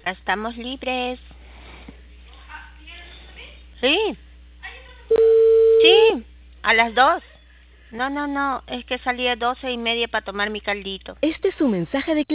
Estamos libres. Sí. Sí, a las 2. No, es que salí a 12:30 para tomar mi caldito. Este es su mensaje de